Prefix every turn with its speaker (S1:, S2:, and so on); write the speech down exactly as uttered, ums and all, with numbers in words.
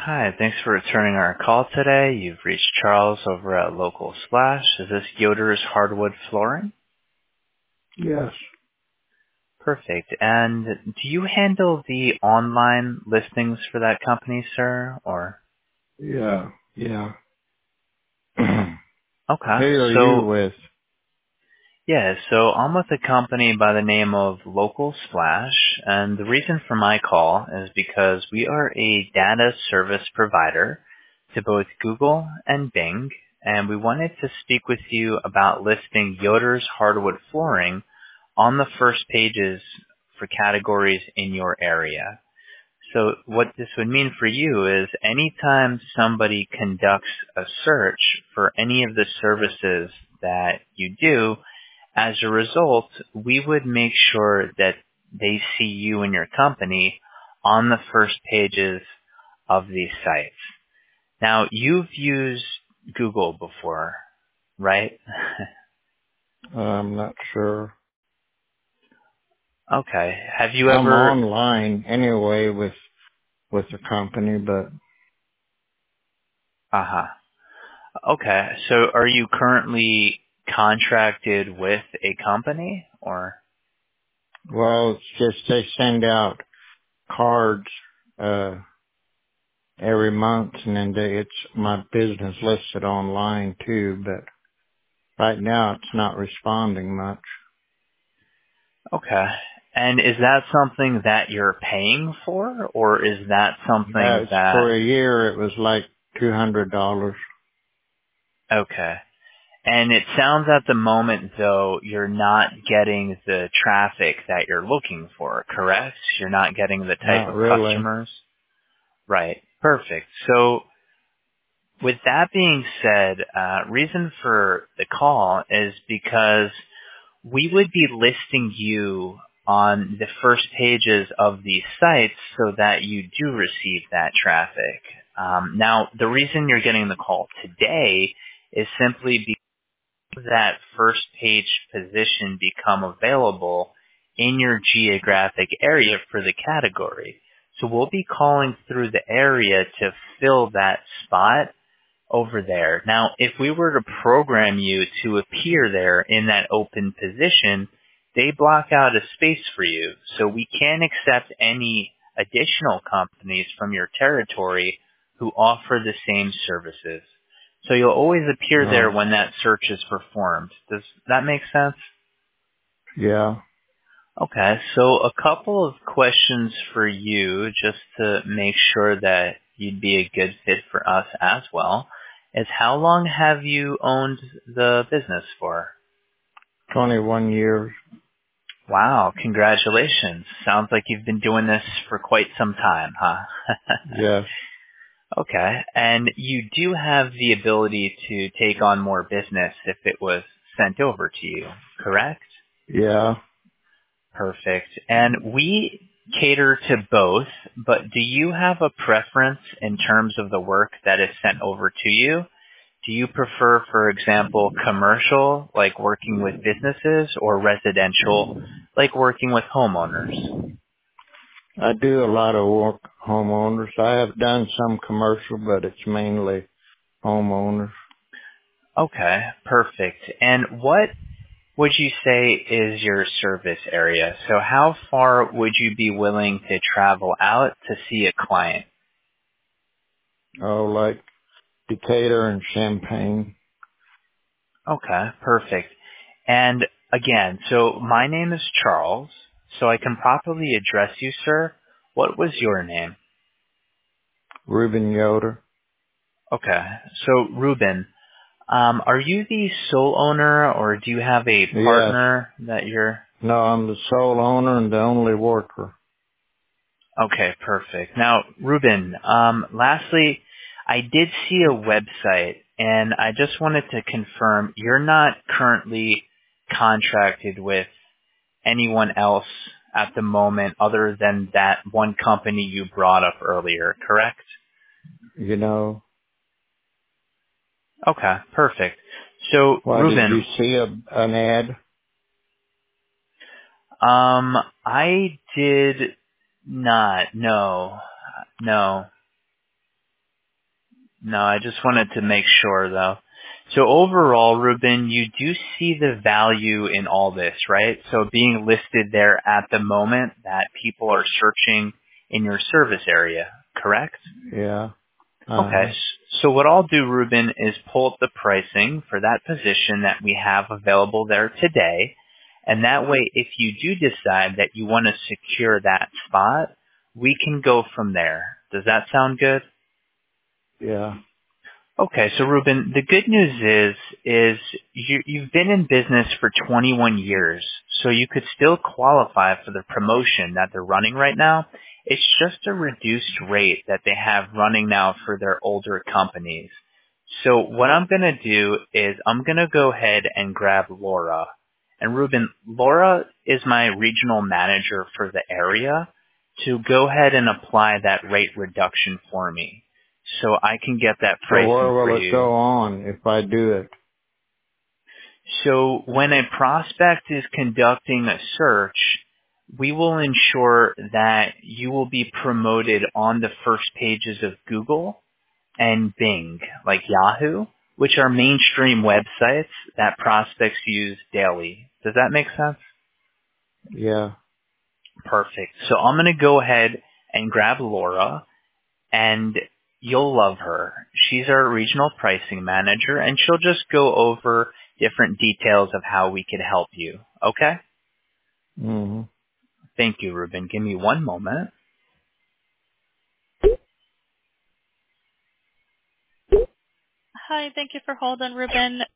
S1: Hi, thanks for returning our call today. You've reached Charles over at Local Splash. Is this Yoder's Hardwood Flooring?
S2: Yes.
S1: Perfect. And do you handle the online listings for that company, sir? Or
S2: Yeah. Yeah.
S1: okay.
S2: Who are you
S1: So
S2: with?
S1: yeah, so I'm with a company by the name of Local Splash, and the reason for my call is because we are a data service provider to both Google and Bing, and we wanted to speak with you about listing Yoder's Hardwood Flooring on the first pages for categories in your area. So what this would mean for you is anytime somebody conducts a search for any of the services that you do, as a result, we would make sure that they see you and your company on the first pages of these sites. Now, you've used Google before, right?
S2: I'm not sure.
S1: Okay. Have you
S2: I'm
S1: ever,
S2: online anyway with with the company, but
S1: uh-huh. Okay. So are you currently contracted with a company or?
S2: well, it's just they send out cards uh every month, and then they, it's my business listed online too. But right now, it's not responding much.
S1: Okay. And is that something that you're paying for, or is that
S2: Yeah,
S1: something
S2: it's
S1: that,
S2: for a year. It was like two hundred dollars.
S1: okay. And it sounds at the moment, though, you're not getting the traffic that you're looking for, correct? You're not getting the type
S2: Not
S1: of
S2: really.
S1: customers? Right. Perfect. So with that being said, uh, reason for the call is because we would be listing you on the first pages of these sites so that you do receive that traffic. Um, now, the reason you're getting the call today is simply because that first page position become available in your geographic area for the category. So we'll be calling through the area to fill that spot over there. Now, if we were to program you to appear there in that open position, they block out a space for you. So we can't accept any additional companies from your territory who offer the same services. So you'll always appear there
S2: No.
S1: when that search is performed. Does that make sense?
S2: Yeah.
S1: Okay, so a couple of questions for you just to make sure that you'd be a good fit for us as well is how long have you owned the business for?
S2: twenty-one years.
S1: Wow, congratulations. Sounds like you've been doing this for quite some time, huh?
S2: Yes.
S1: Okay, and you do have the ability to take on more business if it was sent over to you, correct?
S2: Yeah.
S1: Perfect. And we cater to both, but do you have a preference in terms of the work that is sent over to you? Do you prefer, for example, commercial, like working with businesses, or residential, like working with homeowners?
S2: I do a lot of work homeowners. I have done some commercial, but it's mainly homeowners.
S1: Okay, perfect. And what would you say is your service area? So how far would you be willing to travel out to see a client?
S2: Oh, like Decatur and Champaign.
S1: Okay, perfect. And again, so my name is Charles, so I can properly address you, sir. What was your name?
S2: Reuben Yoder.
S1: Okay, so Ruben, um, are you the sole owner, or do you have a
S2: Yes.
S1: partner that you're?
S2: No, I'm the sole owner and the only worker.
S1: Okay, perfect. Now, Ruben, um, lastly, I did see a website, and I just wanted to confirm you're not currently contracted with anyone else at the moment other than that one company you brought up earlier, correct?
S2: You know,
S1: Okay, perfect. So,
S2: why did you
S1: Ruben,
S2: see a, an ad?
S1: um, I did not, no, no. No, I just wanted to make sure though. So overall, Ruben, you do see the value in all this, right? So being listed there at the moment that people are searching in your service area, correct?
S2: Yeah.
S1: Okay.
S2: Uh-huh.
S1: s- So what I'll do, Ruben, is pull up the pricing for that position that we have available there today. And that way, if you do decide that you want to secure that spot, we can go from there. Does that sound good?
S2: Yeah.
S1: Okay, so Ruben, the good news is, is you, you've been in business for twenty-one years, so you could still qualify for the promotion that they're running right now. It's just a reduced rate that they have running now for their older companies. So what I'm going to do is I'm going to go ahead and grab Laura. And Ruben, Laura is my regional manager for the area to go ahead and apply that rate reduction for me, so I can get that
S2: So
S1: pricing
S2: where
S1: for
S2: will it
S1: you.
S2: go on if I do it?
S1: So when a prospect is conducting a search, we will ensure that you will be promoted on the first pages of Google and Bing, like Yahoo, which are mainstream websites that prospects use daily. Does that make sense?
S2: Yeah.
S1: Perfect. So I'm going to go ahead and grab Laura, and you'll love her. She's our regional pricing manager, and she'll just go over different details of how we could help you. Okay?
S2: Hmm.
S1: Thank you, Ruben. Give me one moment.
S3: Hi, thank you for holding, Ruben.